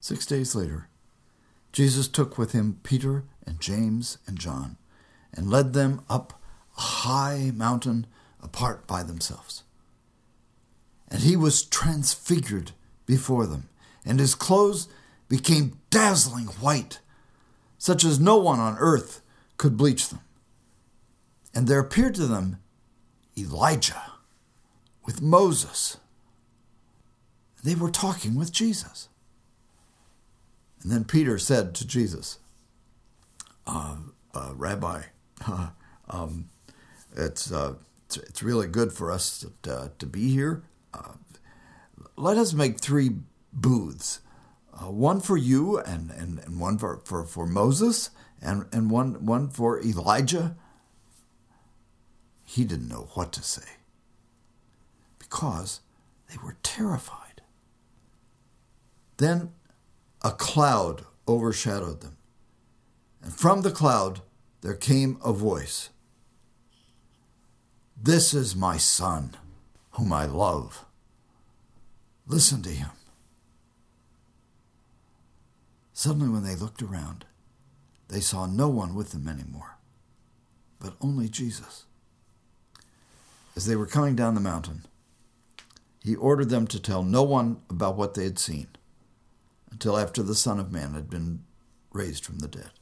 6 days later, Jesus took with him Peter and James and John and led them up a high mountain apart by themselves. And he was transfigured before them, and his clothes became dazzling white, such as no one on earth could bleach them. And there appeared to them Elijah with Moses. They were talking with Jesus. And then Peter said to Jesus, Rabbi, it's really good for us to be here. Let us make 3 booths, one for you and one for Moses and one for Elijah. He didn't know what to say because they were terrified. Then a cloud overshadowed them, and from the cloud there came a voice. This is my son, whom I love. Listen to him. Suddenly, when they looked around, they saw no one with them anymore, but only Jesus. As they were coming down the mountain, he ordered them to tell no one about what they had seen until after the Son of Man had been raised from the dead.